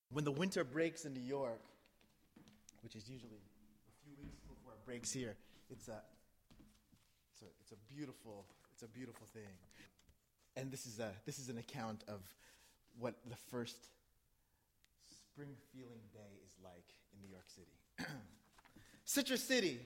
When the winter breaks in New York, which is usually a few weeks before it breaks here, it's a beautiful thing. And this is an account of what the first spring feeling day is like in New York City. Citrus City.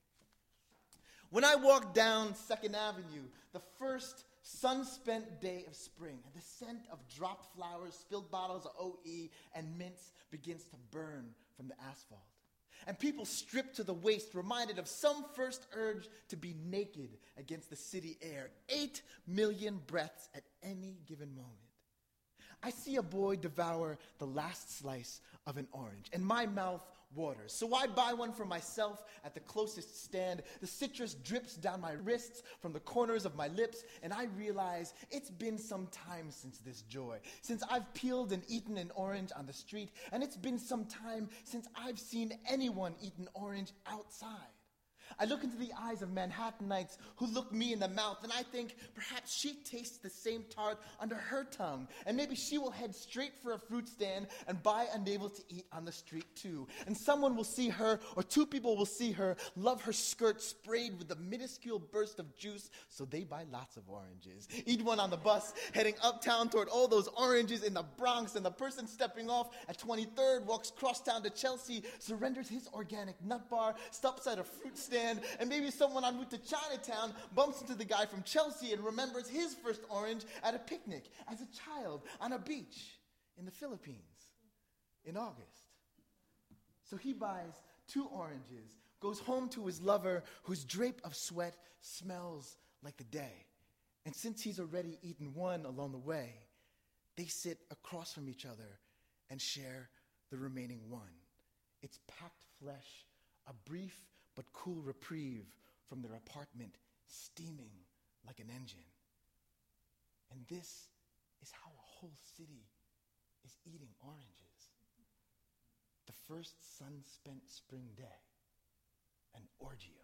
When I walked down 2nd Avenue, the first sun-spent day of spring, and the scent of dropped flowers, spilled bottles of OE, and mints begins to burn from the asphalt. And people stripped to the waist, reminded of some first urge to be naked against the city air. 8 million breaths at any given moment. I see a boy devour the last slice of an orange, and my mouth waters. So I buy one for myself at the closest stand. The citrus drips down my wrists from the corners of my lips, and I realize it's been some time since this joy, since I've peeled and eaten an orange on the street, and it's been some time since I've seen anyone eat an orange outside. I look into the eyes of Manhattanites who look me in the mouth, and I think perhaps she tastes the same tart under her tongue, and maybe she will head straight for a fruit stand and buy a navel to eat on the street too. And someone will see her, or 2 people will see her, love her skirt sprayed with a minuscule burst of juice, so they buy lots of oranges. Eat one on the bus, heading uptown toward all those oranges in the Bronx, and the person stepping off at 23rd walks crosstown to Chelsea, surrenders his organic nut bar, stops at a fruit stand, and maybe someone en route to Chinatown bumps into the guy from Chelsea and remembers his first orange at a picnic as a child on a beach in the Philippines in August. So he buys 2 oranges, goes home to his lover whose drape of sweat smells like the day. And since he's already eaten one along the way, they sit across from each other and share the remaining one. It's packed flesh, a brief but cool reprieve from their apartment, steaming like an engine. And this is how a whole city is eating oranges. The first sun-spent spring day, an orgy